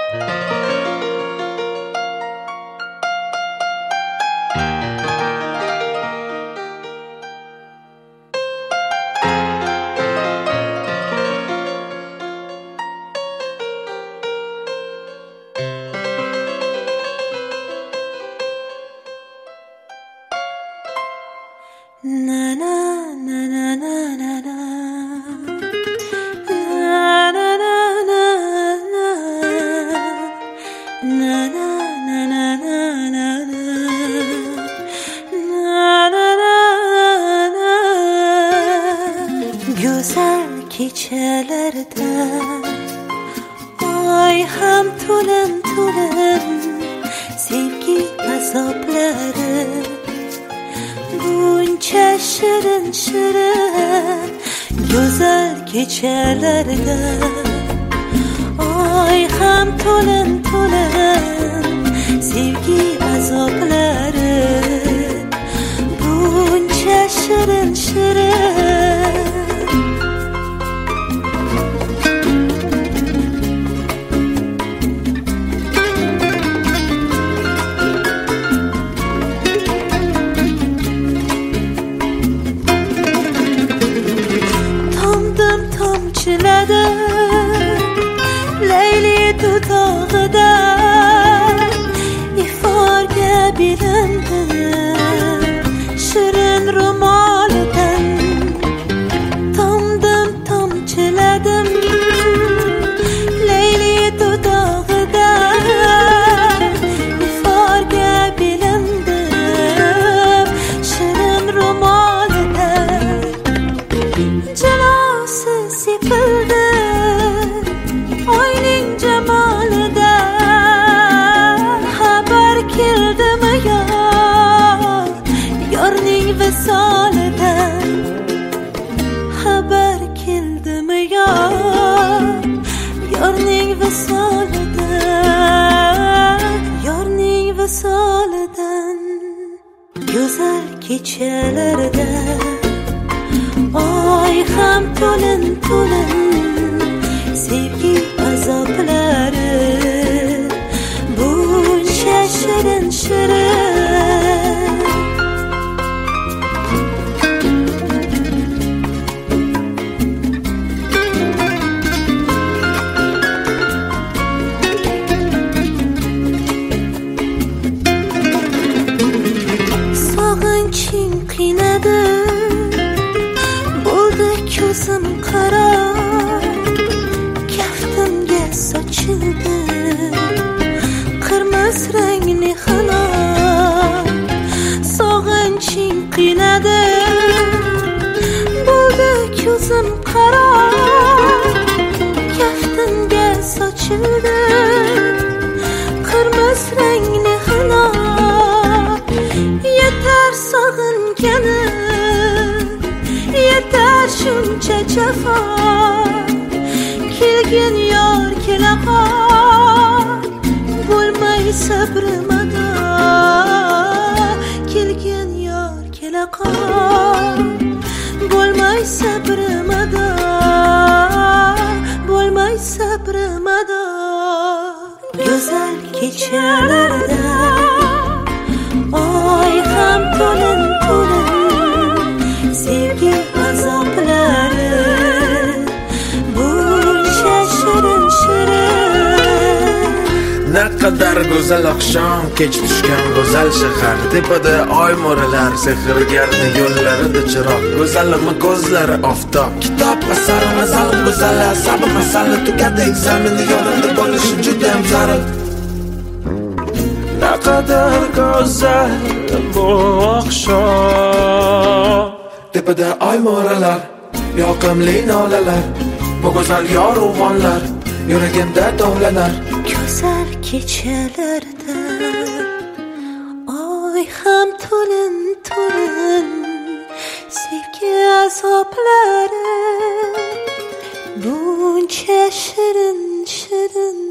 Na na na na na na na güzel keçelerde ay ham to'lin to'lin sevgi azobları buncha shirin shirin güzel keçelerde ay ham to'lin to'lin sevgi azobları buncha shirin shirin Leyli dudağıda ifarge bilendim şirin rumalden tamdım tamçıladım Leyli dudağıda ifarge bilendim şirin rumalden celası sipildi Oyning jamalida xabar keldimi yo yorning visolidan xabar keldimi yo yorning visolidan go'zal kechalarda oy ham to'lin to'lin sevgi azobları buncha shirin shirin sog'inching qiynadi bo'ldi ko'zim qaro sochildi qirmiz rangli xalon sog'inching qiynadi bo'ldi ko'zim qaro kaftimga sochildi qirmiz rangli xalon yetar sog'inganim yetar shuncha jafo kelgin yor kelaqol bo'lmay sabrimada kelgin yor kelaqol bo'lmay sabrimada go'zal kechalarda oy ham to'lin to'lin sevgi azoblari Naqadar go'zal oqshom kech tushgan go'zal shahar tepada oy mo'ralar sehrgardi yo'llarida chiroq go'zalimi ko'zlari oftob kitob asar mazal go'zal sabr masala tugadi ekzameni yo'lida bo'lishi juda ham zarur naqadar go'zal bu oqshom tepada oy mo'ralar yoqimli nolalar bu go'zal yorug'onlar yuragimda tovlanar güzel kechalarda oy ham to'lin to'lin sevgi azoblari buncha shirin shirin